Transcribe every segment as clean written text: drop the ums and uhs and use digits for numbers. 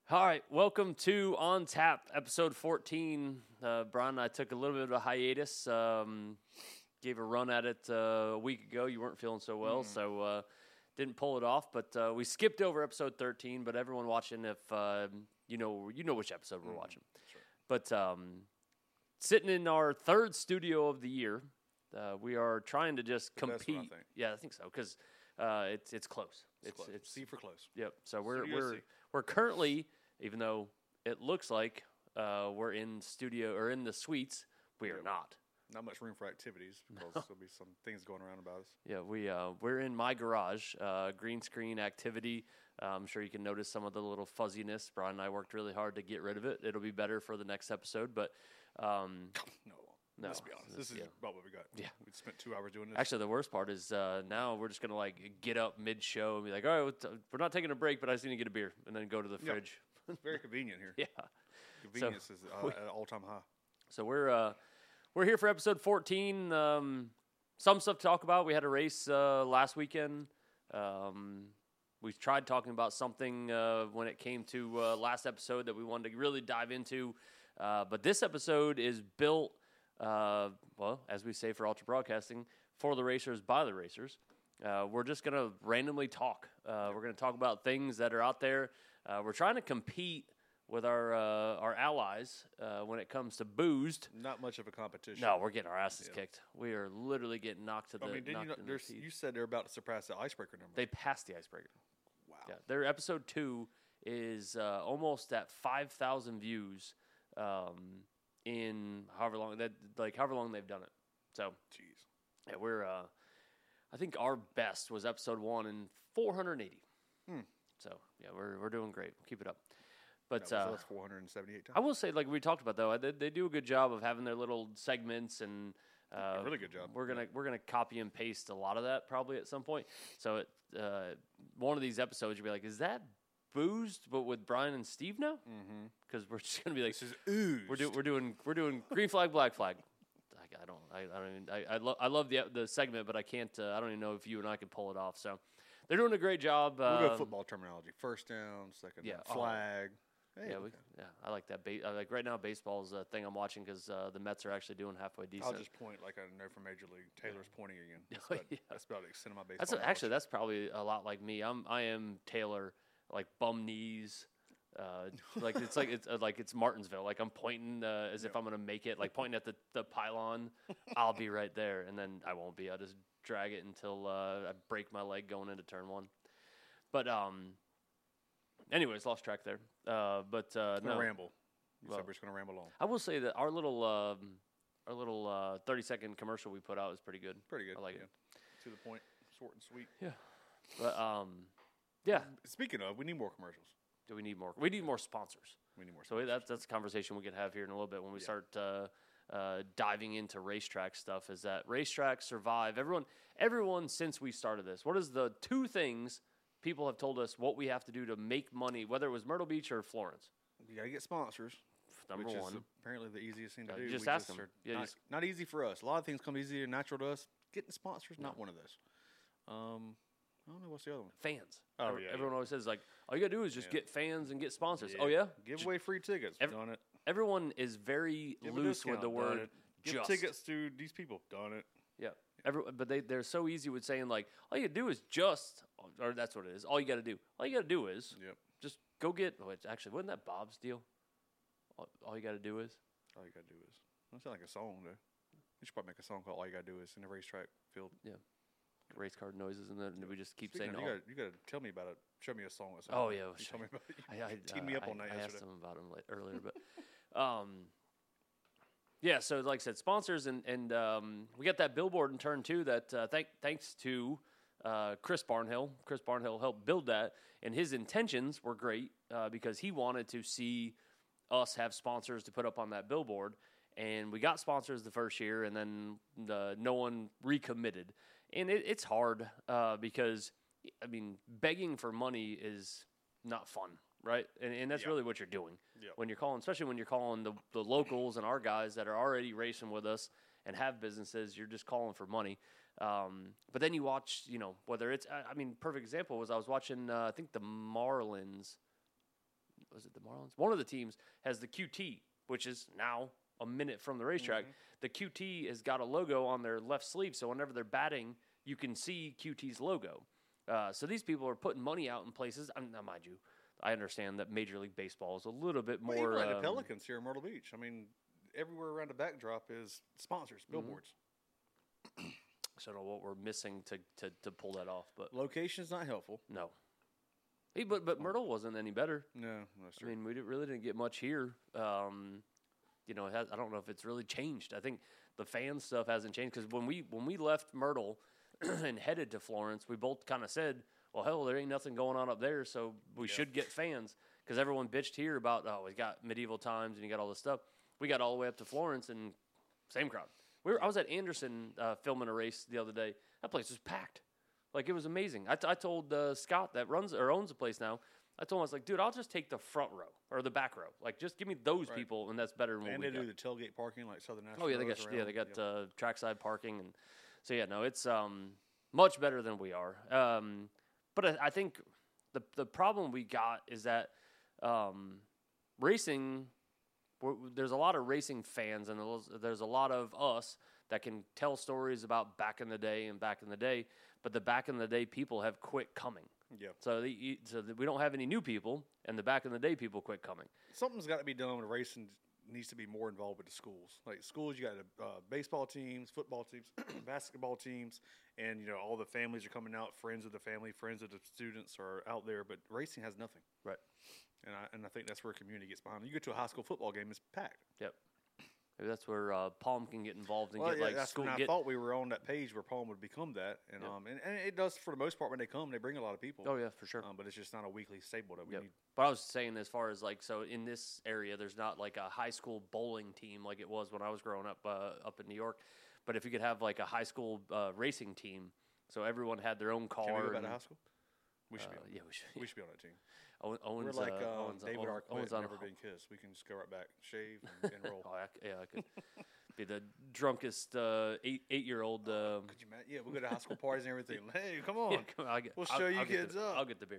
All right, welcome to On Tap, episode 14. Brian and I took a little bit of a hiatus, gave a run at it a week ago. You weren't feeling so well, so didn't pull it off. But we skipped over episode 13, but everyone watching, if you know which episode we're watching. Sure. But sitting in our third studio of the year, we are trying to just The best one, I compete. think. Yeah, I think so, because it's close. It's C for close. Yep. So Studio C. we're currently, even though it looks like we're in studio or in the suites, we are Yep. not. Not much room for activities because there'll be some things going around about us. Yeah, we're in my garage, green screen activity. I'm sure you can notice some of the little fuzziness. Brian and I worked really hard to get rid of it. It'll be better for the next episode, but No, let's be honest. This is yeah. about what we got. Yeah. We spent 2 hours doing this. Actually, the worst part is now we're just gonna like get up mid-show and be like, all right, we're not taking a break, but I just need to get a beer, and then go to the Yep. fridge. It's very convenient here. Yeah. Convenience is at an all-time high. So we're here for episode 14. Some stuff to talk about. We had a race last weekend. We tried talking about something when it came to last episode that we wanted to really dive into. But this episode is built, well, as we say for Ultra Broadcasting, for the racers, by the racers. We're just going to randomly talk. We're going to talk about things that are out there. We're trying to compete with our allies when it comes to boozed. Not much of a competition. No, we're getting our asses Yeah. kicked. We are literally getting knocked to the. I mean, didn't you know, knocked in the teeth. you said they're about to surpass the icebreaker number. They passed the icebreaker. Wow. Yeah, their episode 2 is almost at 5,000 views in however long they've done it. So Jeez. yeah, we're I think our best was episode 1 in 480. So yeah, we're doing great. Keep it up. But That was us 478 times. I will say, like we talked about though, they do a good job of having their little segments and. A really good job. We're gonna copy and paste a lot of that probably at some point. So one of these episodes you'll be like, is that boozed but with Brian and Steve now? Mm-hmm. Because we're just gonna be like, This is ooze. we're doing green flag, black flag. I love the segment, but I can't. I don't even know if you and I can pull it off. So they're doing a great job. We'll go football terminology. First down, second yeah, down, flag. Hey, Yeah, I like that. Like right now, baseball's a thing I'm watching because the Mets are actually doing halfway decent. I'll just point like I know from Major League. Taylor's pointing again. That's Oh, about, yeah. that's about the extent of my baseball. That's knowledge. that's probably a lot like me. I am Taylor, like bum knees, like it's Martinsville. Like I'm pointing as if I'm gonna make it, like pointing at the pylon. I'll be right there, and then I won't be. I'll just drag it until I break my leg going into turn 1. But anyways, lost track there. But Gonna no, ramble. You Well, said we're just gonna ramble on. I will say that our little 30-second commercial we put out is pretty good. Pretty good. I like yeah. it. To the point, short and sweet. But yeah. Speaking of, we need more commercials. Do we need more? We need more sponsors. We need more. So that's a conversation we can have here in a little bit when we start diving into racetrack stuff. Is that racetracks survive? Everyone since we started this, what is the 2 things people have told us what we have to do to make money, whether it was Myrtle Beach or Florence? You gotta get sponsors. Number which one. is apparently the easiest thing to Yeah, do. just We ask them. are Yeah, not, just- not easy for us. A lot of things come easy and natural to us. Getting sponsors, not one of those. I don't know what's the other one. Fans. Oh, yeah, Everyone always says like, all you gotta do is just Yeah. get fans and get sponsors. Oh yeah. Give away free tickets. Done it. Everyone is very Give a loose with discount. the Done word it. Give just. tickets to these people. Done it. Yeah. But they're so easy with saying like, all you gotta do is just, or that's what it is. All you gotta do. All you gotta do is Yep. just go get. Oh, actually, wasn't that Bob's deal? All you gotta do is. All you gotta do is. That sounds like a song though. We should probably make a song called "All You Gotta Do Is" in the racetrack field. Race card noises, and then we just keep Speaking saying, of, you gotta tell me about it. Show me a song. Or something. "Oh yeah." You told me about it. I teed me up on that I asked yesterday. him about him earlier, but yeah. So like I said, sponsors and we got that billboard in turn 2 that thanks to Chris Barnhill. Chris Barnhill helped build that, and his intentions were great because he wanted to see us have sponsors to put up on that billboard. And we got sponsors the first year, and then no one recommitted. And it's hard because, I mean, begging for money is not fun, right? And that's really what you're doing Yep. when you're calling, especially when you're calling the locals and our guys that are already racing with us and have businesses. You're just calling for money. But then you watch, whether it's, I mean, perfect example was I was watching, I think the Marlins was it the Marlins? One of the teams has the QT, which is now a minute from the racetrack. The QT has got a logo on their left sleeve, so whenever they're batting, you can see QT's logo. So these people are putting money out in places. Now, mind you, I understand that Major League Baseball is a little bit more. Even like the Pelicans here in Myrtle Beach. I mean, everywhere around the backdrop is sponsors, billboards. So I don't know what we're missing to pull that off, but Location's not helpful. no. Hey, but Myrtle wasn't any better. No, that's true. I mean, we really didn't get much here. You know, I don't know if it's really changed. I think the fan stuff hasn't changed because when we left Myrtle and headed to Florence, we both kind of said, well, hell, there ain't nothing going on up there, so we should get fans because everyone bitched here about, oh, we got medieval times and you got all this stuff. We got all the way up to Florence and same crowd. I was at Anderson filming a race the other day. That place was packed. Like, it was amazing. I told Scott that owns the place now, I told him, I was like, dude, I'll just take the front row or the back row. Like, just give me those people, and that's better than what and we they got. do the tailgate parking like Southern National. Oh, yeah, they got trackside parking. And so, yeah, no, it's much better than we are. But I think the problem we got is that racing, there's a lot of racing fans, and there's a lot of us that can tell stories about back in the day, but the back in the day people have quit coming. Yeah. So we don't have any new people, and the back in the day people quit coming. Something's got to be done with racing. Needs to be more involved with the schools. Like schools, you got baseball teams, football teams, basketball teams, and you know all the families are coming out. Friends of the family, friends of the students are out there, but racing has nothing. Right. And I think that's where community gets behind. You go to a high school football game, it's packed. Yep. Maybe that's where Palm can get involved and get that's school. When I thought we were on that page where Palm would become that, and and it does for the most part when they come, they bring a lot of people. Oh yeah, for sure. But it's just not a weekly staple that we need. But I was saying, as far as like, so in this area, there's not like a high school bowling team like it was when I was growing up up in New York. But if you could have like a high school racing team, so everyone had their own car. Can we go back to high school? We should be. Yeah, we should. We should be on that team. We're like Owens, David Owens Arquette, never been kissed. We can just go right back, shave, and roll. I could be the drunkest 8-year-old. Could you imagine? Yeah, we'll go to high school parties and everything. Hey, come on. We'll show you kids up. I'll get the beer.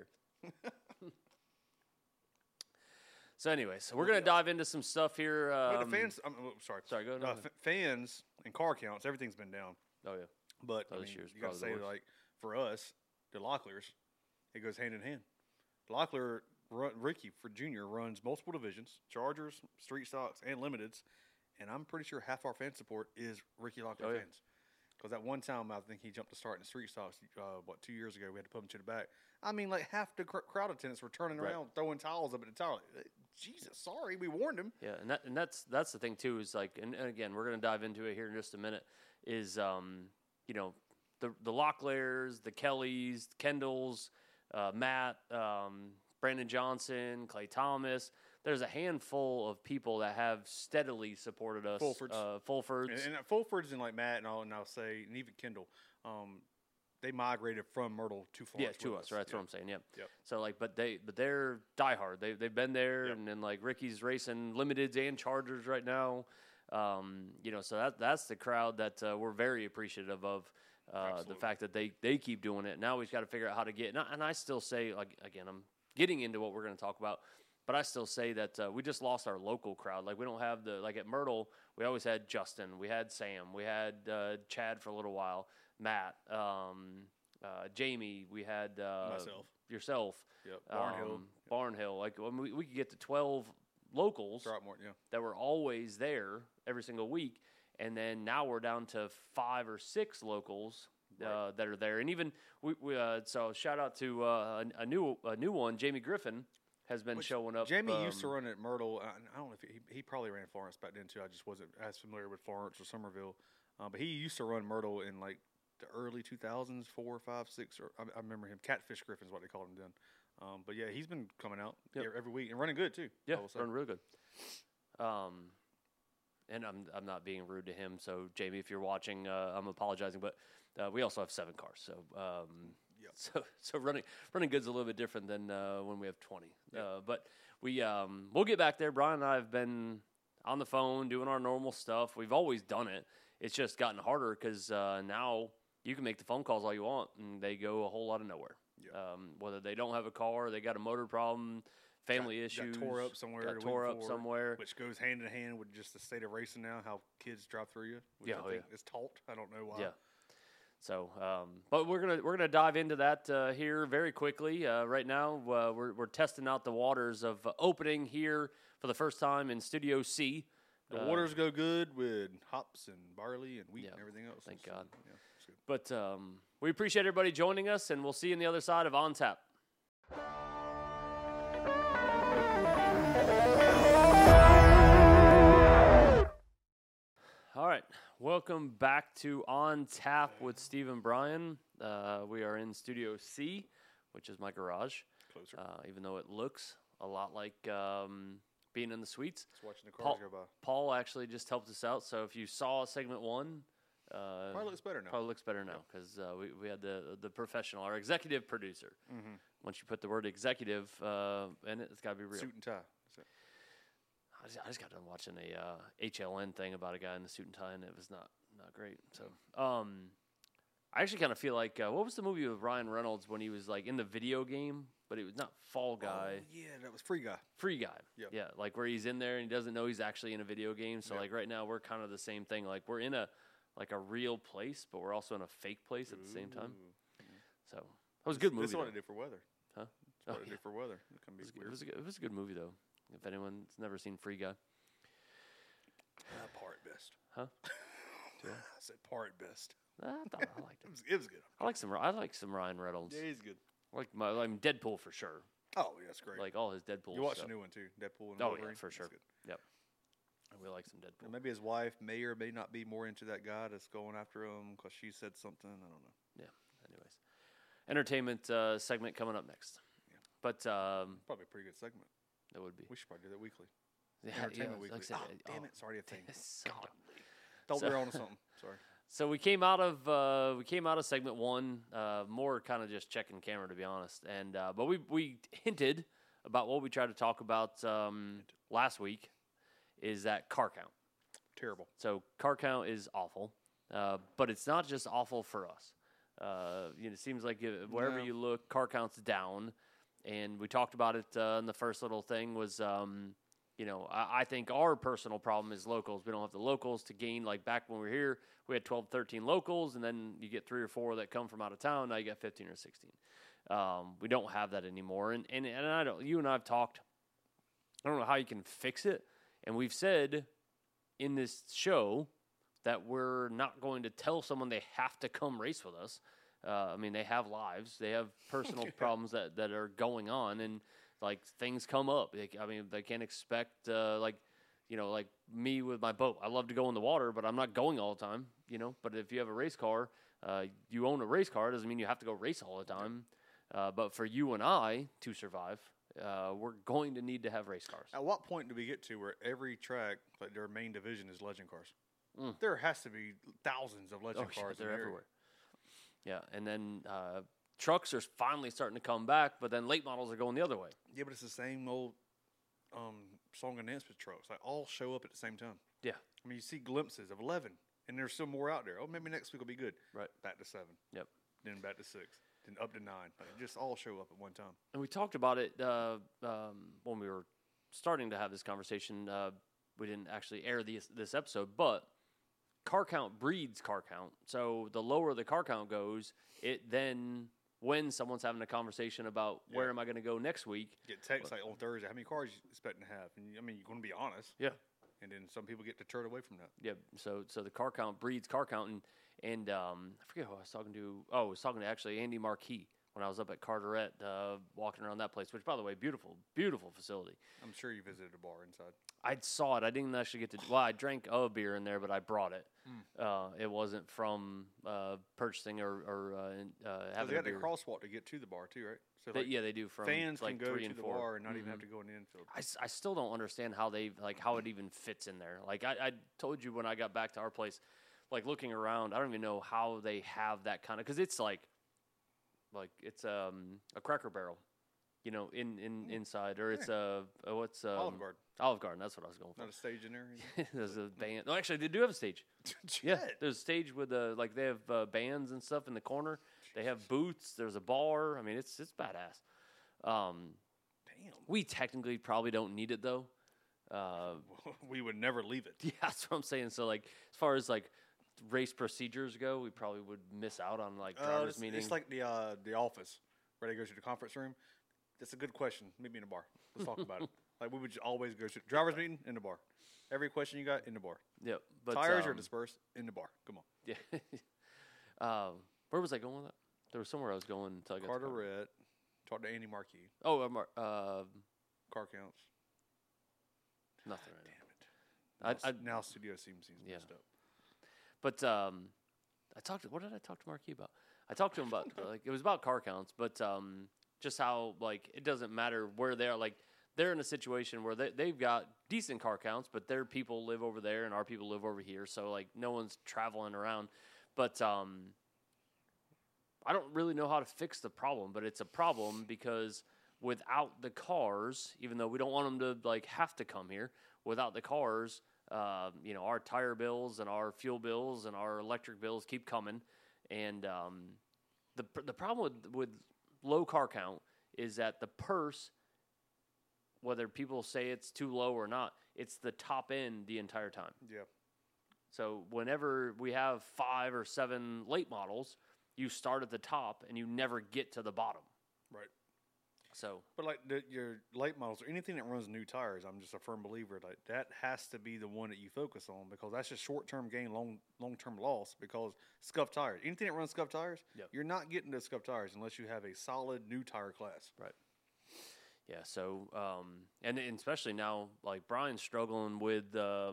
So anyway, we're going to dive into some stuff here. The fans, sorry, go ahead. Fans and car counts, everything's been down. Oh, yeah. But you got to say, like, for us, the Locklers, it goes hand in hand. Locklear, Ricky for Junior runs multiple divisions, Chargers, Street Stocks, and Limiteds, and I'm pretty sure half our fan support is Ricky Locklear fans. Because at one time, I think he jumped to start in Street Stocks, 2 years ago, we had to put him to the back. I mean, like, half the crowd attendants were turning around, throwing towels up at the tower. Like, Jesus, sorry, we warned him. Yeah, and that's the thing, too, is like, and again, we're going to dive into it here in just a minute, is, you know, the Locklears, the Kellys, Kendalls, Matt, Brandon Johnson, Clay Thomas. There's a handful of people that have steadily supported us. Fulfords. And Fulfords and like Matt and all, and I'll say, and even Kendall, they migrated from Myrtle to Florence. Yeah, to us, right? That's what I'm saying. Yep. So like, but they're diehard. They've been there, and then like Ricky's racing limiteds and Chargers right now. You know, so that's the crowd that we're very appreciative of. The fact that they keep doing it. Now we've got to figure out how to get. And I still say, like, again, I'm getting into what we're going to talk about, but I still say that we just lost our local crowd. Like, we don't have like at Myrtle, we always had Justin, we had Sam, we had Chad for a little while, Matt, Jamie, we had yourself, Barnhill. Like, when we could get to 12 locals that were always there every single week. And then now we're down to 5 or 6 locals that are there, and even so shout out to a new one, Jamie Griffin has been showing up. Jamie used to run at Myrtle. I don't know if he probably ran Florence back then too. I just wasn't as familiar with Florence or Somerville, but he used to run Myrtle in like the early 2000s, 4, 5, 6. Or I remember him. Catfish Griffin is what they called him then. But yeah, he's been coming out every week and running good too. Yeah, running real good. And I'm not being rude to him, so Jamie, if you're watching, I'm apologizing. But we also have 7 cars, so so running good's a little bit different than when we have 20. But we'll get back there. Brian and I have been on the phone doing our normal stuff. We've always done it. It's just gotten harder because now you can make the phone calls all you want, and they go a whole lot of nowhere. Whether they don't have a car, they got a motor problem, family issues. Got tore up somewhere. Got tore up somewhere. Which goes hand in hand with just the state of racing now, how kids drive through you. Which I think is taught. I don't know why. Yeah. So, but we're gonna dive into that here very quickly. Right now, we're testing out the waters of opening here for the first time in Studio C. The waters go good with hops and barley and wheat and everything else. Thank God. Yeah, it's good. But we appreciate everybody joining us, and we'll see you on the other side of On Tap. All right. Welcome back to On Tap with Steve and Brian. We are in Studio C, which is my garage. Closer. Even though it looks a lot like being in the suites. Just watching the cars go by. Paul actually just helped us out. So if you saw segment 1, probably looks better now. Probably looks better now because we had the professional, our executive producer. Mm-hmm. Once you put the word executive in it, it's got to be real. Suit and tie. I just got done watching a HLN thing about a guy in the suit and tie, and it was not great. So, I actually kind of feel like what was the movie with Ryan Reynolds when he was like in the video game, but it was not Fall Guy. Oh, yeah, that was Free Guy. Free Guy. Yep. Yeah, like where he's in there and he doesn't know he's actually in a video game. So like right now we're kind of the same thing. Like we're in a real place, but we're also in a fake place at the same time. So that was a good movie. This is what I did for weather. Huh? That's what I did for weather. It can be weird. It was a good movie though. If anyone's never seen Free Guy. Par at best. Huh? I said par at best. I thought I liked it. It was good. I like some Ryan Reynolds. Yeah, he's good. I'm Deadpool for sure. Oh, yeah, that's great. Like all his Deadpool. You watched stuff. the new one too, Deadpool and Wolverine. Wolverine. Yeah, for sure. Yep. We like some Deadpool. And maybe his wife may or may not be more into that guy that's going after him because she said something. I don't know. Yeah. Anyways, entertainment segment coming up next. Yeah. But probably a pretty good segment. That would be. We should probably do that weekly. Yeah, Entertainment weekly. like I said, damn it! It's already a thing. So Thought we were on to something. Sorry. So we came out of segment 1, more kind of just checking camera to be honest, and but we hinted about what we tried to talk about last week is that car count. Terrible. So car count is awful, but it's not just awful for us. It seems like wherever you look, car count's down, and we talked about it in the first little thing was. I think our personal problem is locals. We don't have the locals to gain. Like back when we were here, we had 12, 13 locals, and then you get 3 or 4 that come from out of town. Now you got 15 or 16. We don't have that anymore. And I don't. You and I have talked. I don't know how you can fix it. And we've said in this show that we're not going to tell someone they have to come race with us. They have lives. They have personal problems that are going on, and like things come up. They can't expect like me with my boat. I love to go in the water, but I'm not going all the time. But if you have a race car, you own a race car. Doesn't mean you have to go race all the time. But for you and I to survive, we're going to need to have race cars. At what point do we get to where every track, like their main division, is legend cars? There has to be thousands of legend cars. They're everywhere. Yeah, and then trucks are finally starting to come back, but then late models are going the other way. Yeah, but it's the same old song and dance with trucks. They all show up at the same time. Yeah. You see glimpses of 11, and there's still more out there. Oh, maybe next week will be good. Right. Back to 7. Yep. Then back to 6. Then up to 9. Like, just all show up at one time. And we talked about it when we were starting to have this conversation. We didn't actually air this episode, but car count breeds car count. So the lower the car count goes, it then, when someone's having a conversation about where am I going to go next week, get texts like on Thursday, how many cars you expecting to have? And you're going to be honest. Yeah. And then some people get deterred away from that. Yeah. So the car count breeds car count, and I forget who I was talking to. Oh, I was talking to actually Andy Marquis when I was up at Carteret, walking around that place, which, by the way, beautiful, beautiful facility. I'm sure you visited a bar inside. I saw it. I didn't actually get to. Well, I drank a beer in there, but I brought it. It wasn't from purchasing or having. They got a beer. the crosswalk to get to the bar too, right? So they do. From fans like can go 3 to and the 4. bar and not even have to go in the infield. I still don't understand how how it even fits in there. Like I told you when I got back to our place, like looking around, I don't even know how they have that kind of, because it's like it's a Cracker Barrel, inside, or it's what's Olive Garden. Olive Garden, that's what I was going for. Not a stage in there. There's a band. No, actually, they do have a stage. Yeah, there's a stage with they have bands and stuff in the corner. They have booths. There's a bar. I mean, it's badass. Damn. Damn. We technically probably don't need it though. We would never leave it. Yeah, that's what I'm saying. So like, as far as like race procedures go, we probably would miss out on like drivers meeting. It's like the office where they go to the conference room. That's a good question. Meet me in the bar. Let's talk about it. Like we would just always go to drivers meeting in the bar. Every question you got in the bar. Yep. But tires are dispersed in the bar. Come on. Yeah. Where was I going with that? There was somewhere I was going until I got Carter Red. Talk to Andy Marquis. Oh, car counts. Nothing. Right now. Now Studio seems messed up. But what did I talk to Marquis about? I talked to him about like it was about car counts, but just how like it doesn't matter where they are. Like they're in a situation where they've got decent car counts, but their people live over there and our people live over here, so like no one's traveling around. But I don't really know how to fix the problem, but it's a problem because without the cars, even though we don't want them to like have to come here, without the cars, our tire bills and our fuel bills and our electric bills keep coming. And the problem with low car count is that the purse, whether people say it's too low or not, it's the top end the entire time. Yeah. So whenever we have 5 or 7 late models, you start at the top and you never get to the bottom. Right. So, but like your late models or anything that runs new tires, I'm just a firm believer like that has to be the one that you focus on because that's just short-term gain, long-term loss. Because scuffed tires, anything that runs scuffed tires, you're not getting to scuffed tires unless you have a solid new tire class. Right. Yeah. So, and especially now, like Brian's struggling with the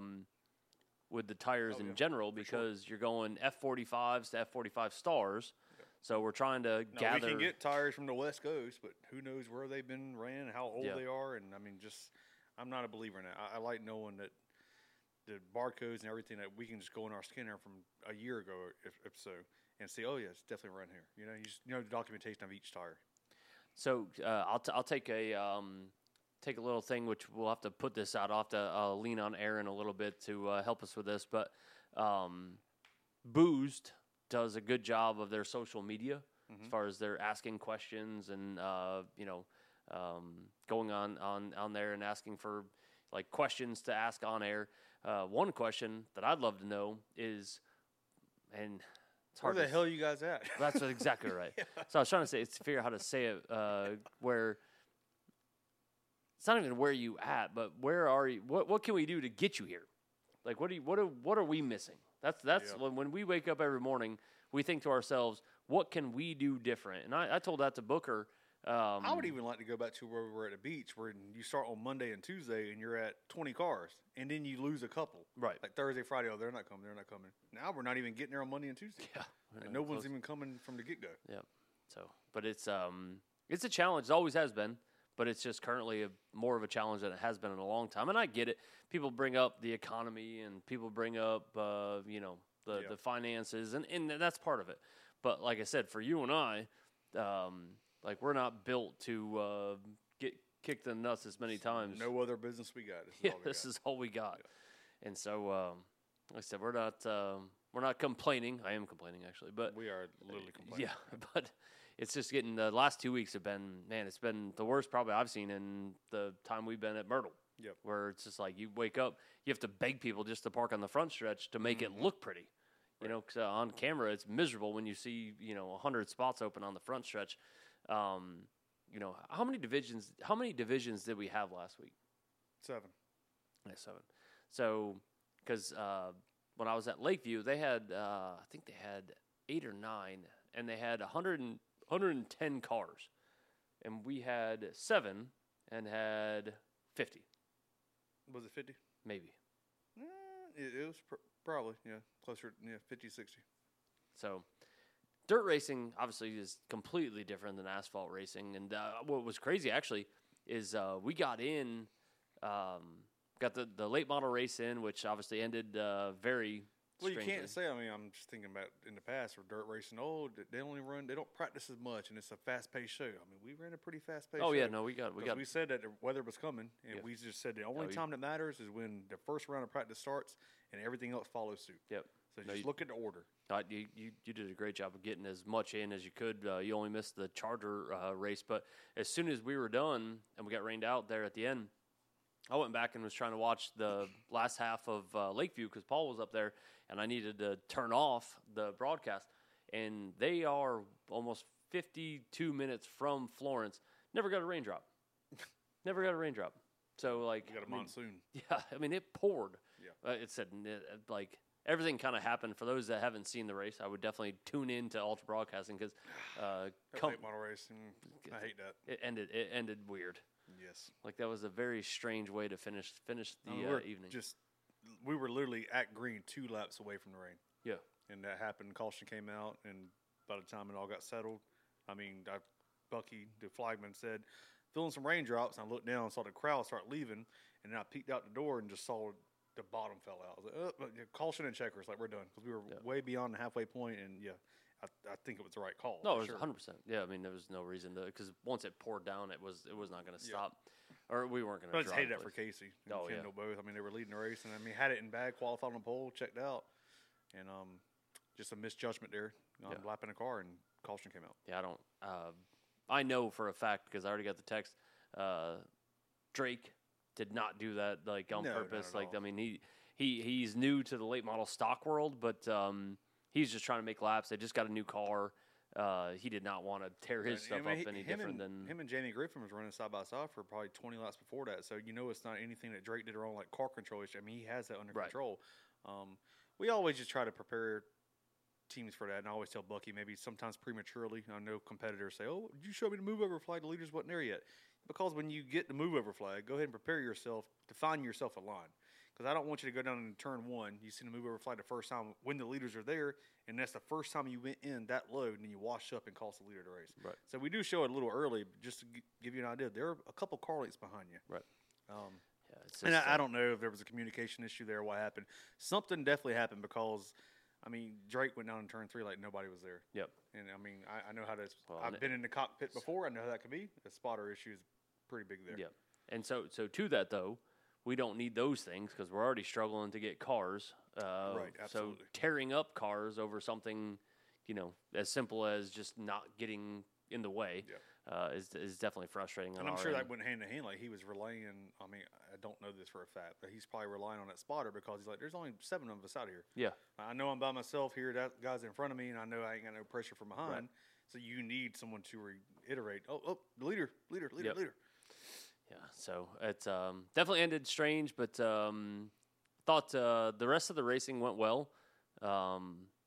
tires in general because you're going F45s to F45 stars. So we're trying to gather. We can get tires from the West Coast, but who knows where they've been ran, how old they are, and I mean, I'm not a believer in that. I like knowing that the barcodes and everything that we can just go in our scanner from a year ago, if so, and see, oh yeah, it's definitely run here. You know the documentation of each tire. So I'll take a little thing, which we'll have to put this out. I'll have to lean on Aaron a little bit to help us with this, but Boozed does a good job of their social media as far as they're asking questions and going on there and asking for like questions to ask on air. One question that I'd love to know is, and it's hard. Where the hell are you guys at? That's exactly right. Yeah. So I was trying to say it's to figure out how to say it where it's not even where you at, but where are you? What can we do to get you here? Like what are we missing? That's when we wake up every morning, we think to ourselves, what can we do different? And I told that to Booker. I would even like to go back to where we were at the beach, where you start on Monday and Tuesday, and you're at 20 cars, and then you lose a couple. Right. Like Thursday, Friday, they're not coming. Now we're not even getting there on Monday and Tuesday. Yeah. And no one's even coming from the get-go. Yeah. So, but it's a challenge. It always has been. But it's just currently more of a challenge than it has been in a long time. And I get it. People bring up the economy and people bring up, the finances, and that's part of it. But like I said, for you and I, like we're not built to get kicked in the nuts as many times. No other business we got. This is all we got. Yeah. And so, like I said, we're not complaining. I am complaining actually, but we are literally complaining. Yeah, but. It's just getting the last 2 weeks have been, man, it's been the worst probably I've seen in the time we've been at Myrtle. Yep. Where it's just like you wake up, you have to beg people just to park on the front stretch to make it look pretty. You know, because on camera it's miserable when you see 100 spots open on the front stretch. How many divisions did we have last week? 7. Yeah, 7. So, because when I was at Lakeview, they had I think they had 8 or 9, and they had 110 cars, and we had 7 and had 50. Was it 50? Maybe. It was probably, closer, 50, 60. So dirt racing obviously is completely different than asphalt racing. And what was crazy actually is we got in, got the late model race in, which obviously ended very Well, strangely. You can't say. I mean, I'm just thinking about in the past where dirt racing. Oh, they don't practice as much, and it's a fast-paced show. I mean, we ran a pretty fast-paced. Oh show. Yeah, no, we got. We said that the weather was coming, and we just said the only time that matters is when the first round of practice starts, and everything else follows suit. Yep. So just look at the order. You did a great job of getting as much in as you could. You only missed the Charger race, but as soon as we were done and we got rained out there at the end, I went back and was trying to watch the last half of Lakeview because Paul was up there, and I needed to turn off the broadcast. And they are almost 52 minutes from Florence. Never got a raindrop. Never got a raindrop. So, like, you got a monsoon. Yeah, I mean, it poured. Yeah. It said, like, everything kind of happened. For those that haven't seen the race, I would definitely tune in to Ultra Broadcasting because late model race, I hate that. It ended weird. Yes. Like, that was a very strange way to finish the evening. We were literally at green 2 laps away from the rain. Yeah. And that happened. Caution came out, and by the time it all got settled, I mean, Bucky, the flagman, said, feeling some raindrops, and I looked down and saw the crowd start leaving, and then I peeked out the door and just saw the bottom fell out. I was like, caution and checkers, like, we're done. Because we were way beyond the halfway point, and, I think it was the right call. No, it was 100%. Yeah, I mean, there was no reason to, because once it poured down, it was not going to stop. Or we weren't going to. I just hated that for Casey and Kendall both. I mean, they were leading the race, and I mean, had it in bag, qualified on the pole, checked out, and just a misjudgment there, lapping a car, and caution came out. Yeah, I know for a fact because I already got the text. Drake did not do that like on purpose. Like, I mean, he's new to the late model stock world, but he's just trying to make laps. They just got a new car. He did not want to tear his stuff up any different than him and Jamie Griffin was running side by side for probably 20 laps before that. So it's not anything that Drake did wrong, like car control issue. I mean, he has that under control. We always just try to prepare teams for that, and I always tell Bucky maybe sometimes prematurely. I know competitors say, "Oh, did you show me the move over flag? The leaders wasn't there yet." Because when you get the move over flag, go ahead and prepare yourself to find yourself a line. Because I don't want you to go down in turn 1. You see the move over flag the first time when the leaders are there, and that's the first time you went in that low, and then you wash up and cost the leader the race. Right. So we do show it a little early, just to give you an idea. There are a couple car lengths behind you. Right. And I don't know if there was a communication issue there, what happened. Something definitely happened because, I mean, Drake went down in turn 3 like nobody was there. Yep. And, I mean, I know how to – I've been in the cockpit before. I know how that could be. The spotter issue is pretty big there. Yeah. And so to that, though, we don't need those things because we're already struggling to get cars. Right, absolutely. So tearing up cars over something, as simple as just not getting in the way is definitely frustrating. And I'm sure that went hand in hand. Like, he was relying – I mean, I don't know this for a fact, but he's probably relying on that spotter because he's like, there's only 7 of us out here. Yeah. I know I'm by myself here. That guy's in front of me, and I know I ain't got no pressure from behind. Right. So you need someone to reiterate, oh, the leader. Yeah, so it definitely ended strange, but thought the rest of the racing went well. I'll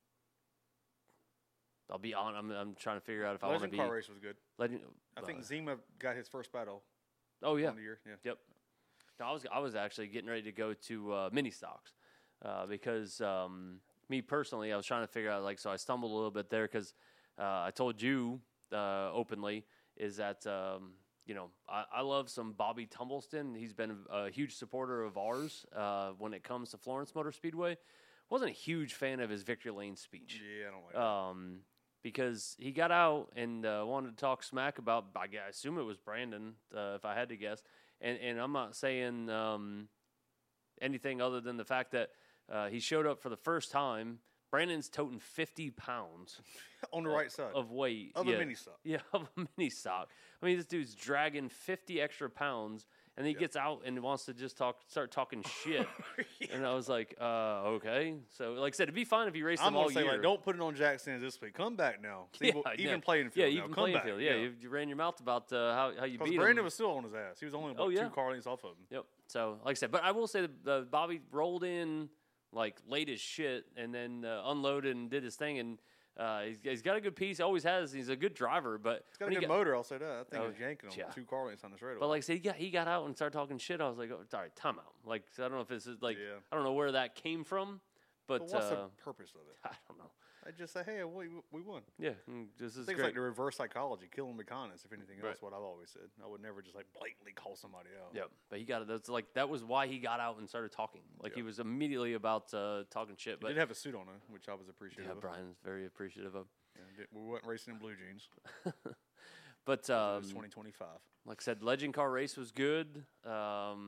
be on. I'm trying to figure out if I want to be. Legend car race was good. I think Zima got his first battle. Oh yeah. On the year. Yeah. Yep. No, I was actually getting ready to go to mini stocks because me personally, I was trying to figure out so I stumbled a little bit there because I told you openly is that. I love some Bobby Tumbleston. He's been a huge supporter of ours when it comes to Florence Motor Speedway. Wasn't a huge fan of his Victory Lane speech. Yeah, I don't like that. Because he got out and wanted to talk smack about, I assume it was Brandon, if I had to guess. And I'm not saying anything other than the fact that he showed up for the first time. Brandon's toting 50 pounds on the right side of weight of a mini stock. Yeah, of a mini stock. I mean, this dude's dragging 50 extra pounds, and then he gets out and wants to just start talking shit. And I was like, okay. So, like I said, it'd be fine if you raced them all year. Like, don't put it on Jack Sands this week. Come back now. Even playing field. Yeah, even playing field. Yeah, you ran your mouth about how you beat him. Brandon was still on his ass. He was only about 2 car lengths off of him. Yep. So, like I said, but I will say that Bobby rolled in late as shit, and then unloaded and did his thing, and he's got a good piece. Always has. He's a good driver, but he's got a good motor. I'll say that. I think he was yanking him 2 car lengths on the straightaway. But like I said, he got out and started talking shit. I was like, oh, all right, time out. Like, so I don't know if this is I don't know where that came from, but what's the purpose of it? I don't know. I just say, hey, we won. Yeah, this is great. It's like the reverse psychology, killing with kindness, if anything else. What I've always said, I would never just blatantly call somebody out. Yep, but he got it. That's that was why he got out and started talking. He was immediately about talking shit. But he did have a suit on, which I was appreciative. Yeah, Brian's very appreciative of. Yeah, we weren't racing in blue jeans. But it was 2025. Like I said, Legend Car race was good.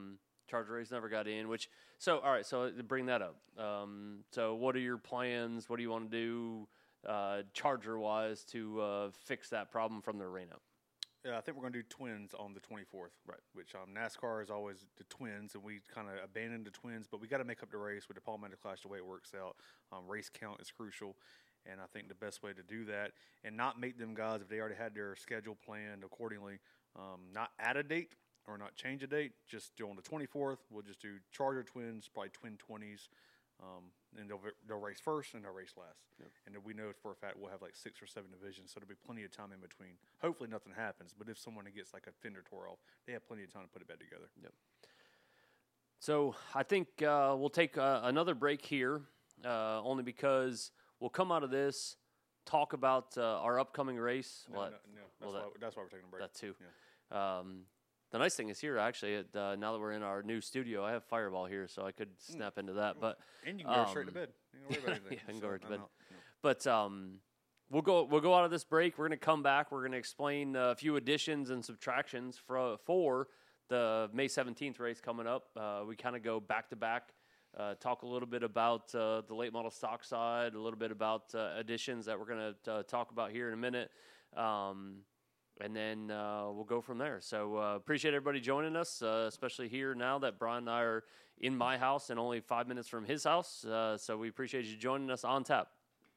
Charger race never got in. All right. So to bring that up. So what are your plans? What do you want to do, Charger wise, to fix that problem from the arena? Yeah, I think we're going to do twins on the 24th. Right. Which NASCAR is always the twins, and we kind of abandoned the twins, but we got to make up the race with the Palmetto Clash the way it works out. Race count is crucial, and I think the best way to do that and not make them guys, if they already had their schedule planned accordingly, not add a date or not change a date, just do on the 24th. We'll just do Charger twins, probably twin 20s. And they'll race first and they'll race last. Yep. And we know for a fact we'll have like 6 or 7 divisions, so there'll be plenty of time in between. Hopefully nothing happens, but if someone gets like a fender tore off, they have plenty of time to put it back together. Yep. So I think we'll take another break here, only because we'll come out of this, talk about our upcoming race. No. That's why we're taking a break. That too. Yeah. The nice thing is here, actually, now that we're in our new studio, I have Fireball here, so I could snap into that. But and you can go straight to bed. You don't worry about anything. Yeah, I can go right to bed. No. But we'll go out of this break. We're going to come back. We're going to explain a few additions and subtractions for the May 17th race coming up. We kind of go back to back, talk a little bit about the late model stock side, a little bit about additions that we're going to talk about here in a minute. And then we'll go from there. So appreciate everybody joining us, especially here now that Brian and I are in my house and only 5 minutes from his house. So we appreciate you joining us on tap.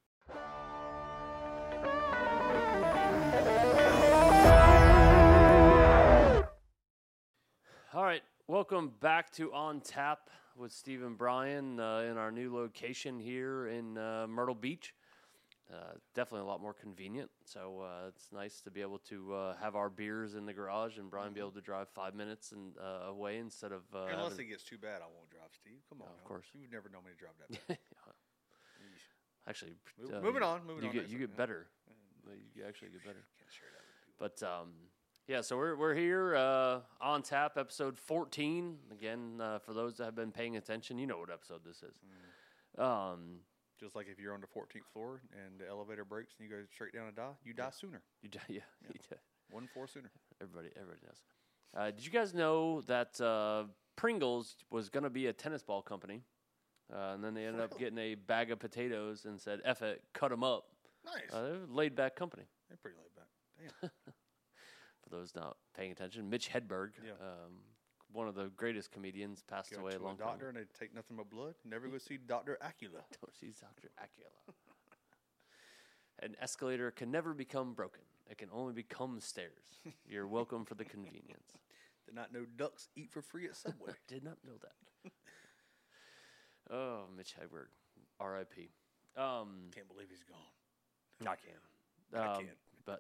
All right, welcome back to On Tap with Steve and Brian in our new location here in Myrtle Beach. Definitely a lot more convenient, so it's nice to be able to have our beers in the garage and Brian be able to drive 5 minutes away instead of unless it gets too bad, I won't drive, Steve. Come on, of course. You've never known me to drive that bad. Actually, moving on. You get better. You actually get better. But yeah, so we're here on tap, episode 14. Again, for those that have been paying attention, you know what episode this is. Just like if you're on the 14th floor and the elevator breaks and you go straight down and die, you die sooner. You die, yeah. 1 floor sooner. Everybody knows. Did you guys know that Pringles was going to be a tennis ball company? And then they ended up getting a bag of potatoes and said, F it, cut them up. Nice. They're a laid-back company. They're pretty laid back. Damn. For those not paying attention, Mitch Hedberg, one of the greatest comedians, passed away a long time ago. Doctor and they take nothing but blood. Never go see Dr. Acula. Don't see Dr. Acula. An escalator can never become broken. It can only become stairs. You're welcome for the convenience. Did not know ducks eat for free at Subway. Did not know that. Oh, Mitch Hedberg, R.I.P. Can't believe he's gone. I can. I can't. But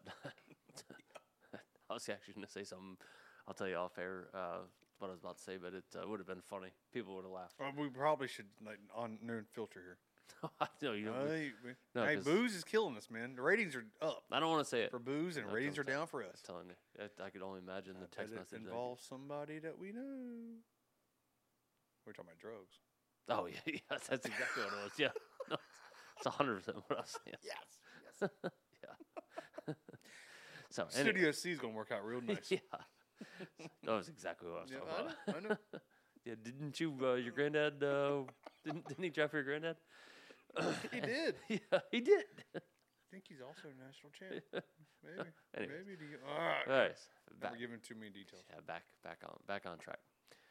I was actually going to say something. I'll tell you off air what I was about to say, but it would have been funny. People would have laughed. We probably should on no filter here. No, you don't. Hey, booze is killing us, man. The ratings are up. I don't want to say it for booze, and ratings are down for us. I'm telling you, I could only imagine the text message. It involves somebody that we know. We're talking about drugs. Oh yeah, that's exactly what it was. Yeah, no, it's 100% what I was saying. Yes. Yeah. So Studio C is going to work out real nice. Yeah, that was exactly what I was talking about. I know. Yeah, didn't you? Your granddad didn't he drive for your granddad? He did. Yeah, he did. I think he's also a national champ. Maybe. Anyways. Maybe. All right. Never giving too many details. Yeah, back on track.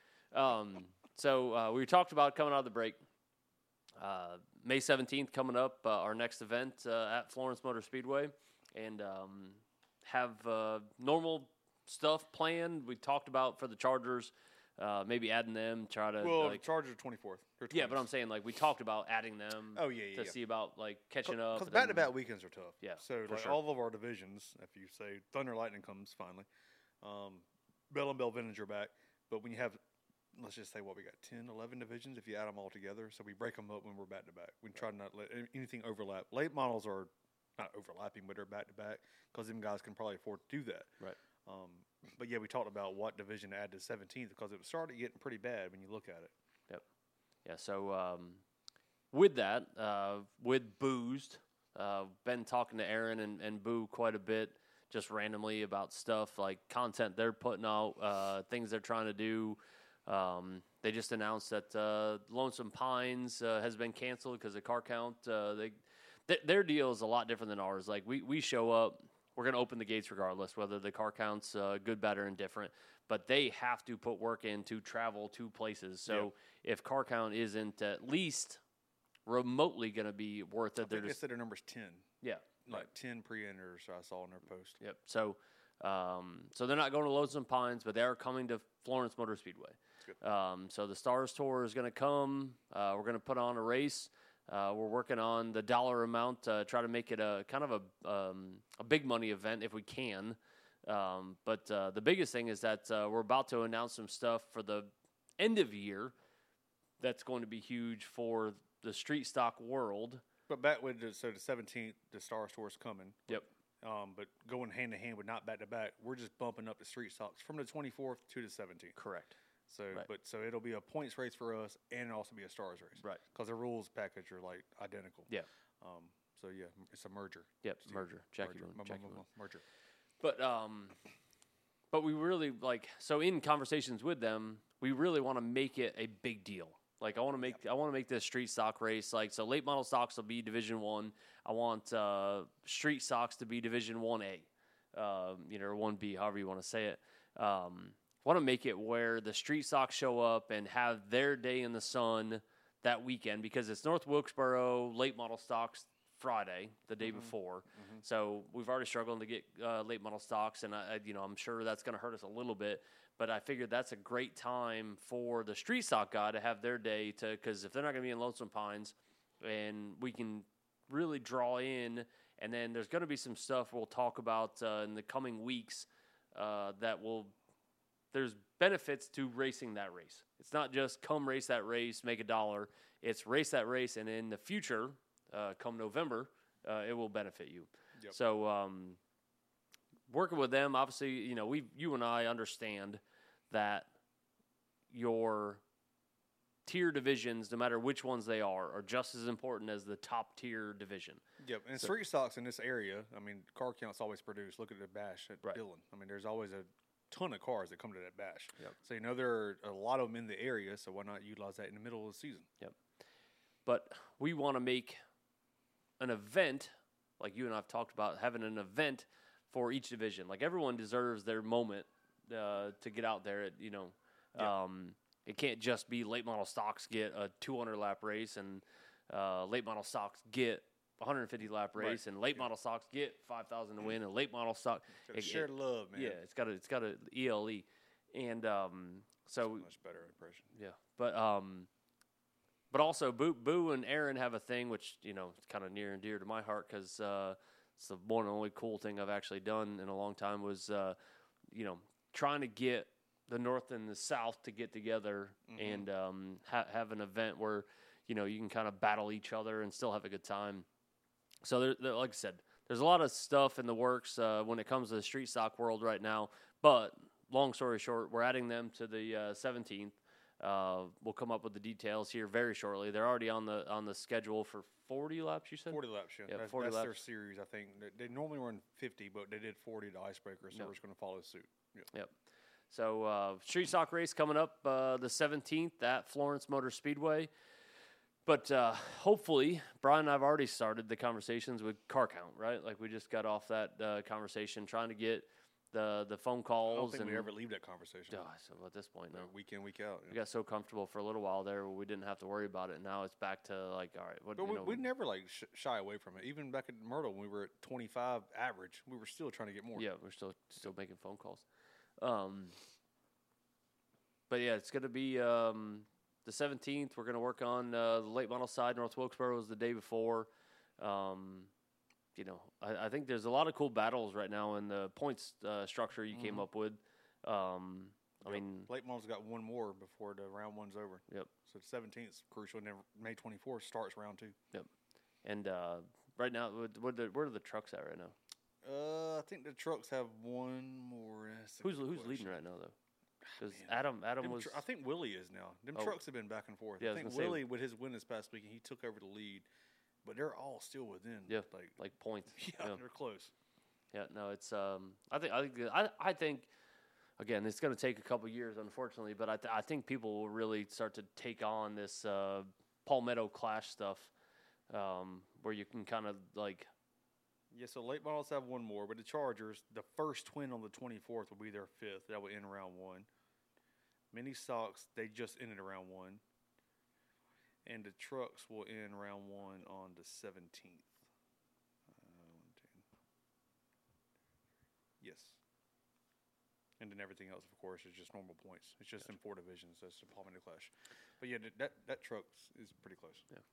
So we talked about coming out of the break. May 17th coming up, our next event at Florence Motor Speedway, and have normal stuff planned. We talked about for the Chargers, maybe adding them, try to. Well, the Chargers are 24th. Yeah, but I'm saying we talked about adding them. Oh yeah. To see about catching up. Because back-to-back weekends are tough. Yeah. So sure. all of our divisions, if you say Thunder Lightning comes finally, Bell and Bell Vintage are back, but when you have, let's just say we got 10, 11 divisions if you add them all together. So we break them up when we're back-to-back. We try to not let anything overlap. Late models are not overlapping, but they're back-to-back because them guys can probably afford to do that. Right. But yeah, we talked about what division to add to 17th because it started getting pretty bad when you look at it. Yep. Yeah, so with that, with Boozed, been talking to Aaron and Boo quite a bit just randomly about stuff like content they're putting out, things they're trying to do. They just announced that Lonesome Pines has been canceled because of car count. Their deal is a lot different than ours. Like we show up, we're going to open the gates regardless, whether the car count's good, bad, or indifferent. But they have to put work in to travel to places. So if car count isn't at least remotely going to be worth it, they said their number's 10. Yeah, like 10 pre-enters I saw in their post. Yep. So, so they're not going to Lonesome Pines, but they are coming to Florence Motor Speedway. So the Stars Tour is going to come. We're going to put on a race. We're working on the dollar amount, try to make it a kind of a big money event if we can. But the biggest thing is that we're about to announce some stuff for the end of year that's going to be huge for the street stock world. But back with the 17th, the Stars Tour is coming. Yep. But going hand to hand with not back to back, we're just bumping up the street stocks from the 24th to the 17th. Correct. So, so it'll be a points race for us, and it'll also be a stars race, right? Because the rules package are like identical. Yeah. So yeah, it's a merger. Yep. Merger. Merger. But we really so in conversations with them, we really want to make it a big deal. Like I want to make this street stock race so late model stocks will be Division 1. I want street stocks to be Division 1A, or 1B, however you want to say it. Want to make it where the street stocks show up and have their day in the sun that weekend because it's North Wilkesboro late model stocks Friday, the day before. Mm-hmm. So we've already struggled to get late model stocks, and I'm sure that's going to hurt us a little bit. But I figured that's a great time for the street stock guy to have their day because if they're not going to be in Lonesome Pines, and we can really draw in, and then there's going to be some stuff we'll talk about in the coming weeks there's benefits to racing that race. It's not just come race that race, make $1. It's race that race, and in the future, come November, it will benefit you. Yep. So working with them, obviously, you and I understand that your tier divisions, no matter which ones they are just as important as the top tier division. Yep, and street stocks in this area, car counts always produced. Look at the bash at Dillon. There's always a ton of cars that come to that bash. Yep. So there are a lot of them in the area, so why not utilize that in the middle of the season? Yep. But we want to make an event, like you and I have talked about, having an event for each division. Like everyone deserves their moment to get out there. It can't just be late model stocks get a 200 lap race and late model stocks get 150 lap race, and late model stocks get 5,000 to win, and late model stock share love, man. Yeah, it's got a ELE, and so much better impression. Yeah, but also Boo and Aaron have a thing which it's kind of near and dear to my heart because it's the one and only cool thing I've actually done in a long time was trying to get the North and the South to get together and have an event where you can kind of battle each other and still have a good time. So, like I said, there's a lot of stuff in the works when it comes to the street stock world right now. But long story short, we're adding them to the 17th. We'll come up with the details here very shortly. They're already on the schedule for 40 laps, you said? 40 laps, yeah. That's 40 laps. Their series, I think. They normally run 50, but they did 40 to Icebreaker, so we're just going to follow suit. Yep. So, street stock race coming up the 17th at Florence Motor Speedway. But hopefully, Brian and I have already started the conversations with car count, right? Like we just got off that conversation trying to get the phone calls. I don't think we ever leave that conversation. So at this point, no. Week in, week out. We got so comfortable for a little while there where we didn't have to worry about it. Now it's back to all right. But we never shy away from it. Even back at Myrtle when we were at 25 average, we were still trying to get more. Yeah, we're still making phone calls. But yeah, it's going to be the 17th. We're going to work on the late model side. North Wilkesboro was the day before. I think there's a lot of cool battles right now in the points structure you came up with. Late model's got one more before the round one's over. Yep. So the 17th is crucial, and then May 24th starts round 2. Yep. And right now, where are the trucks at right now? I think the trucks have one more. Who's leading right now, though? Because Adam was. I think Willie is now. Them trucks have been back and forth. Yeah, I think Willie, with his win this past weekend, he took over the lead, but they're all still within. Yeah, like points. Yeah, they're close. Yeah, no, it's. I think again, it's going to take a couple years, unfortunately, but I think people will really start to take on this Palmetto Clash stuff, where you can kind of like. Yeah, so late models have one more, but the Chargers, the first twin on the 24th will be their 5th. That will end round 1. Mini stocks, they just ended round 1. And the trucks will end round 1 on the 17th. Yes. And then everything else, of course, is just normal points. It's just in 4 divisions. That's the Palmetto Clash. But yeah, that truck is pretty close. Yeah.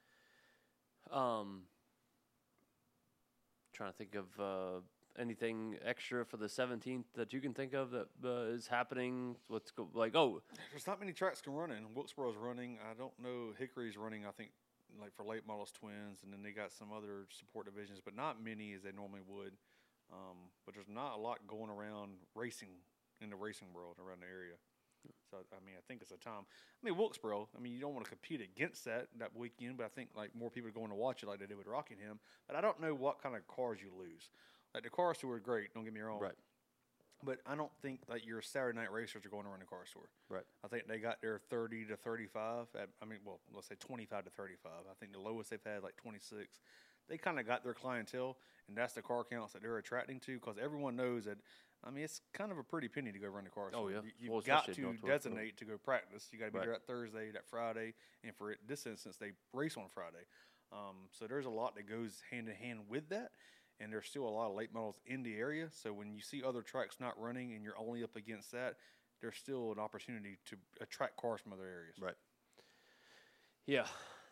Trying to think of anything extra for the 17th that you can think of that is happening. There's not many tracks can run in. Wilkesboro's running. I don't know. Hickory's running, I think, like for late models twins, and then they got some other support divisions, but not many as they normally would. But there's not a lot going around racing in the racing world around the area. So, I mean, I think it's a time. I mean, Wilkesboro, you don't want to compete against that weekend, but I think, like, more people are going to watch it like they did with Rockingham. But I don't know what kind of cars you lose. Like, the car store is great, don't get me wrong. Right. But I don't think, like, your Saturday night racers are going to run the car store. Right. I think they got their 30 to 35. Let's say 25 to 35. I think the lowest they've had, like, 26. They kind of got their clientele, and that's the car counts that they're attracting to, because everyone knows that, it's kind of a pretty penny to go run the car. Oh, yeah. You've got to designate to go practice. You got to be there that Thursday, that Friday, and for this instance, they race on Friday. So there's a lot that goes hand in hand with that, and there's still a lot of late models in the area. So when you see other tracks not running and you're only up against that, there's still an opportunity to attract cars from other areas. Right. Yeah.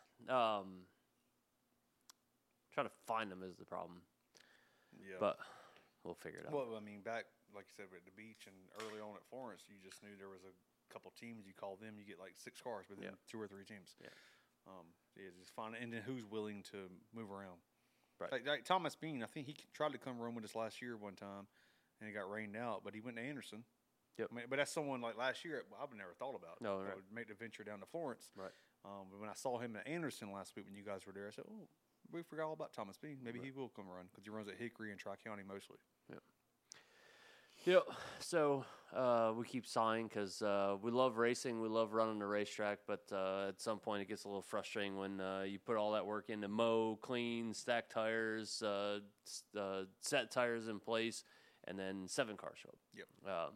Trying to find them is the problem. Yeah. But we'll figure it out. Well, back, like you said, at the beach and early on at Florence, you just knew there was a couple teams. You call them, you get like 6 cars within 2 or 3 teams. Yeah. Just find it, and then who's willing to move around. Right. Like Thomas Bean, I think he tried to come run with us last year one time, and he got rained out, but he went to Anderson. Yep. But that's someone like last year I've never thought about. No, I right. would make the venture down to Florence. Right. But when I saw him at Anderson last week when you guys were there, I said, oh, we forgot all about Thomas Bean. Maybe he will come run, because he runs at Hickory and Tri-County mostly. Yeah. Yep. So we keep sighing because we love racing. We love running the racetrack. But at some point, it gets a little frustrating when you put all that work into mow, clean, stack tires, set tires in place, and then 7 cars show up. Yep.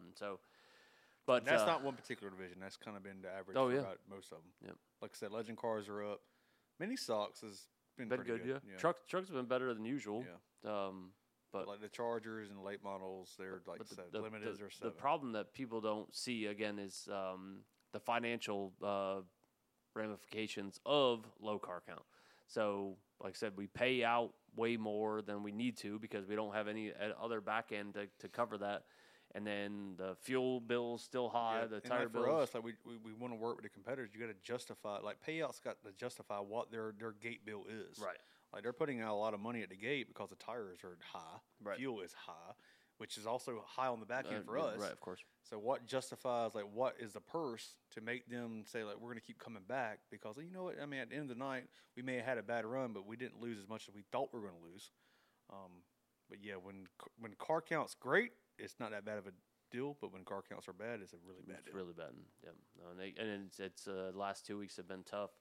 But and that's not one particular division. That's kind of been the average for about most of them. Yep. Like I said, Legend cars are up. Mini stocks has been pretty good. Yeah. Trucks have been better than usual. Yeah. But like the Chargers and late models, they're like limiteds or 7. The problem that people don't see, again, is the financial ramifications of low car count. So, like I said, we pay out way more than we need to because we don't have any other back end to cover that. And then the fuel bill's still high, the tire bill. For us, like we want to work with the competitors. You got to justify, like payouts got to justify what their gate bill is. Right. Like they're putting out a lot of money at the gate because the tires are high, fuel is high, which is also high on the back end for us. Right, of course. So what justifies, like, what is the purse to make them say, like, we're going to keep coming back? Because, you know what, at the end of the night, we may have had a bad run, but we didn't lose as much as we thought we were going to lose. But yeah, when car count's great, it's not that bad of a deal. But when car counts are bad, it's a really bad deal. It's really bad. Yeah. And it's last 2 weeks have been tough.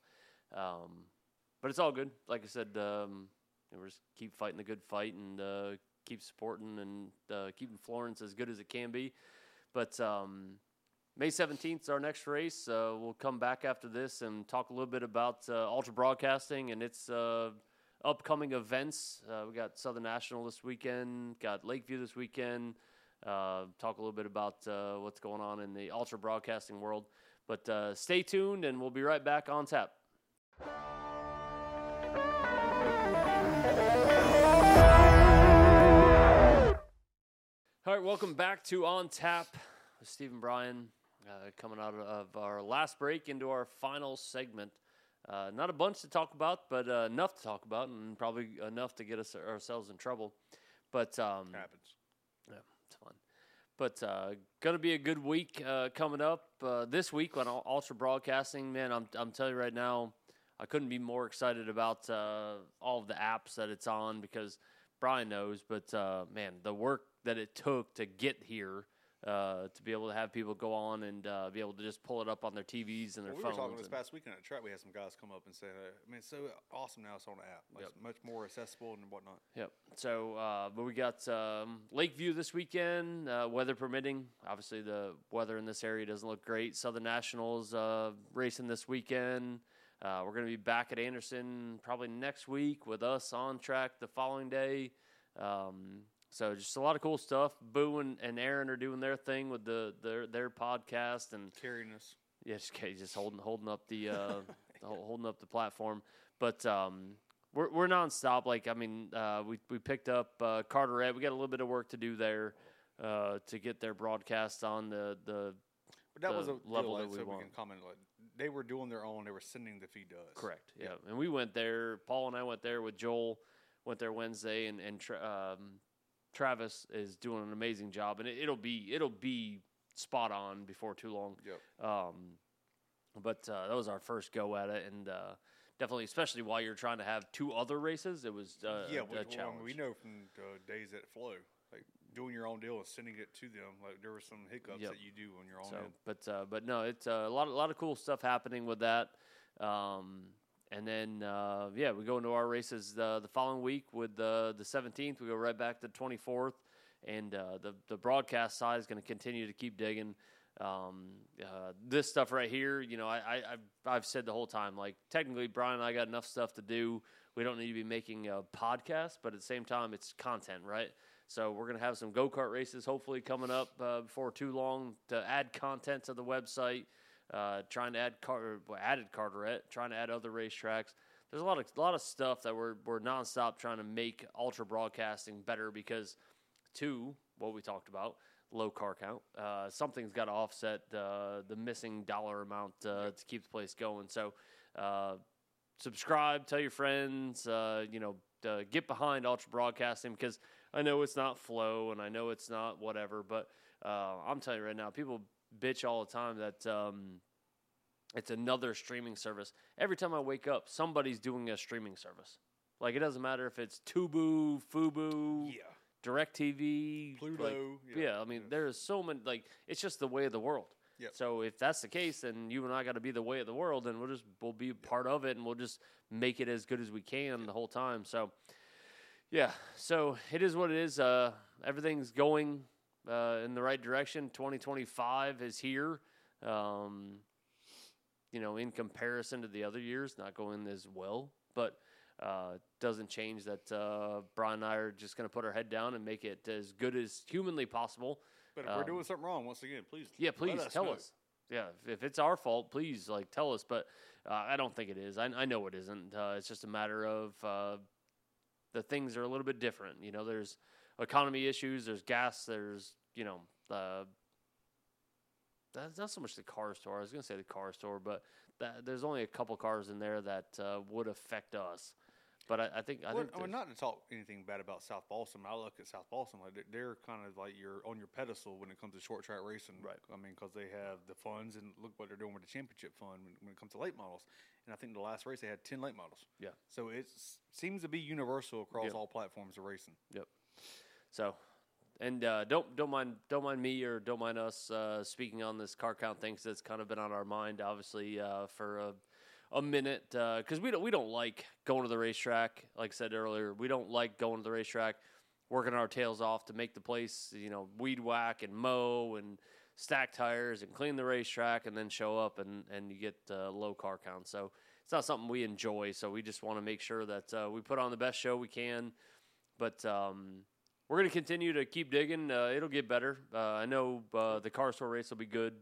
But it's all good. Like I said, we just keep fighting the good fight and keep supporting and keeping Florence as good as it can be. But May 17th is our next race. We'll come back after this and talk a little bit about Ultra Broadcasting and its upcoming events. We got Southern National this weekend, got Lakeview this weekend. Talk a little bit about what's going on in the Ultra Broadcasting world. But stay tuned, and we'll be right back on tap. All right, welcome back to On Tap with Steve and Brian, coming out of our last break into our final segment. Not a bunch to talk about, but enough to talk about, and probably enough to get ourselves in trouble. But happens. Yeah, it's fun. But going to be a good week coming up this week on Ultra Broadcasting. Man, I'm telling you right now, I couldn't be more excited about all of the apps that it's on because Brian knows. But man, the work that it took to get here to be able to have people go on and be able to just pull it up on their TVs and their phones. We were talking this past weekend at the track. We had some guys come up and say, it's so awesome now it's on the app. Like, it's much more accessible and whatnot. Yep. So, but we got Lakeview this weekend, weather permitting. Obviously, the weather in this area doesn't look great. Southern Nationals racing this weekend. We're going to be back at Anderson probably next week with us on track the following day. So just a lot of cool stuff. Boo and Aaron are doing their thing with their podcast and carrying us. Yeah, just holding up the holding up the platform. But we're nonstop. Like we picked up Carteret. We got a little bit of work to do there to get their broadcast on the. But that was a level that we want. We can comment. Like, they were doing their own. They were sending the feed to us. Correct. Yeah, and we went there. Paul and I went there with Joel. Went there Wednesday, and Travis is doing an amazing job, and it'll be spot on before too long. Yep. But that was our first go at it, and definitely, especially while you're trying to have two other races, it was a challenge. We know from days at Flow, like doing your own deal and sending it to them. Like there were some hiccups that you do on your own end. But no, it's a lot of cool stuff happening with that. And then, we go into our races the following week with the 17th. We go right back to the 24th. And the broadcast side is going to continue to keep digging. This stuff right here, I've said the whole time, like, technically, Brian and I got enough stuff to do. We don't need to be making a podcast, but at the same time, it's content, right? So we're going to have some go-kart races hopefully coming up before too long to add content to the website. Trying to added Carteret, trying to add other racetracks. There's a lot of stuff that we're nonstop trying to make ultra broadcasting better because, what we talked about, low car count. Something's got to offset the missing dollar amount to keep the place going. So, subscribe, tell your friends, get behind ultra broadcasting because I know it's not Flow and I know it's not whatever, but I'm telling you right now, people bitch all the time that it's another streaming service. Every time I wake up, somebody's doing a streaming service. Like, it doesn't matter if it's Tubu, Fubu, DirecTV, Pluto. There is so many. Like, it's just the way of the world. Yep. So if that's the case, then you and I got to be the way of the world, and we'll be part of it, and we'll just make it as good as we can the whole time. So, so it is what it is. Everything's going in the right direction. 2025 is here. In comparison to the other years, not going as well, but doesn't change that Brian and I are just going to put our head down and make it as good as humanly possible. But if we're doing something wrong, once again, please tell us. Yeah, if it's our fault, please tell us. But I don't think it is. I know it isn't. It's just a matter of the things are a little bit different. There's economy issues. There's gas. There's that's not so much the car store. I was going to say the car store, but there's only a couple cars in there that would affect us. But I think not to talk anything bad about South Boston. I look at South Boston like they're kind of like you're on your pedestal when it comes to short track racing. Right. I mean, because they have the funds and look what they're doing with the championship fund when it comes to late models. And I think the last race they had 10 late models. Yeah. So it seems to be universal across all platforms of racing. Yep. So. And don't mind me or don't mind us speaking on this car count thing, because it's kind of been on our mind, obviously, for a minute. Because we don't like going to the racetrack. Like I said earlier, we don't like going to the racetrack, working our tails off to make the place, weed whack and mow and stack tires and clean the racetrack, and then show up and you get low car count. So it's not something we enjoy. So we just want to make sure that we put on the best show we can. But we're going to continue to keep digging. It'll get better. I know the car store race will be good,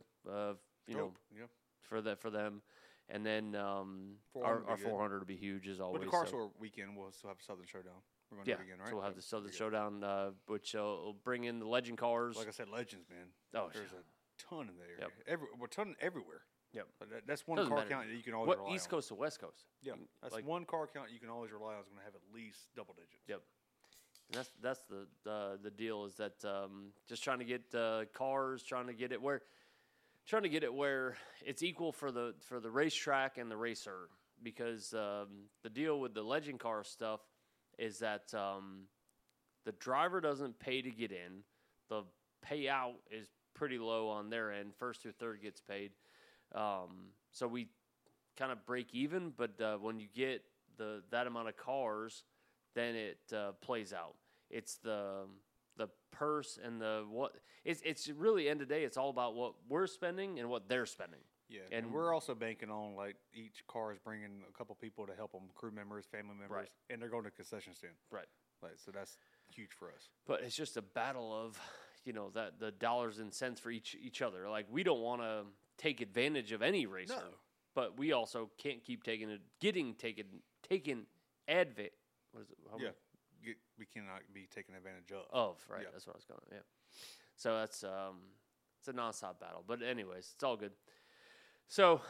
for them. And then our 400 will be huge as always. But the car store weekend, we'll still have a Southern Showdown. We're going to do it again, right? So we'll have the Southern Showdown, which will bring in the legend cars. Like I said, legends, man. Oh, there's a ton in there. Yep. A ton everywhere. Yep. That's one car count that you can always rely on. East Coast to West Coast. Yeah. That's one car count you can always rely on is going to have at least double digits. Yep. And that's the deal, is that just trying to get cars, trying to get it where it's equal for the racetrack and the racer, because the deal with the legend car stuff is that the driver doesn't pay to get in. The payout is pretty low on their end. First through third gets paid. So we kind of break even, but when you get that amount of cars, then it plays out. It's the purse and it's really end of the day. It's all about what we're spending and what they're spending. Yeah, and we're also banking on like each car is bringing a couple people to help them, crew members, family members, right. And they're going to concession stand. Right. Like, so that's huge for us. But it's just a battle of, that the dollars and cents for each other. Like, we don't want to take advantage of any racer, but we also can't keep taken advantage. What is it? We cannot be taken advantage of. Right. Yeah. That's what I was going. Yeah. So that's it's a nonstop battle. But anyways, it's all good. So,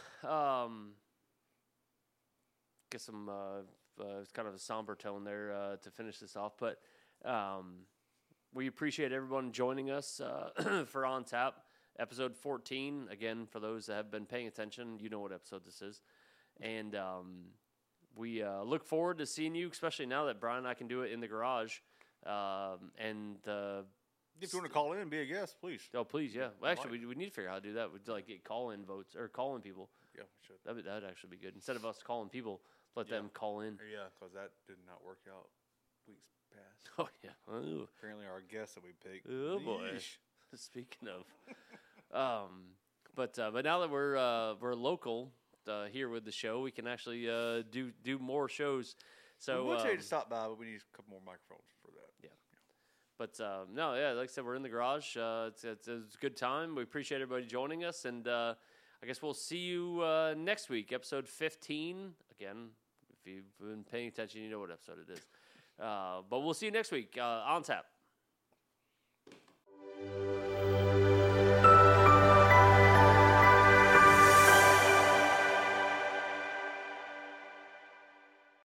get some it's kind of a somber tone there to finish this off, but we appreciate everyone joining us for On Tap, episode 14. Again, for those that have been paying attention, you know what episode this is, and we look forward to seeing you, especially now that Brian and I can do it in the garage, and if you want to call in and be a guest, please. Oh, please, yeah. Well, actually, we need to figure out how to do that. We'd get call-in votes or call-in people. Yeah, we should. That'd actually be good. Instead of us calling people, let them call in. Yeah, because that did not work out weeks past. Oh, yeah. Ooh. Apparently our guests that we picked. Oh, boy. Speaking of. But now that we're local here with the show, we can actually do more shows. So we will tell you to stop by, but we need a couple more microphones for that. Yeah. But no, yeah, like I said, we're in the garage. It's a good time. We appreciate everybody joining us, and I guess we'll see you next week, episode 15. Again, if you've been paying attention, you know what episode it is. But we'll see you next week on Tap.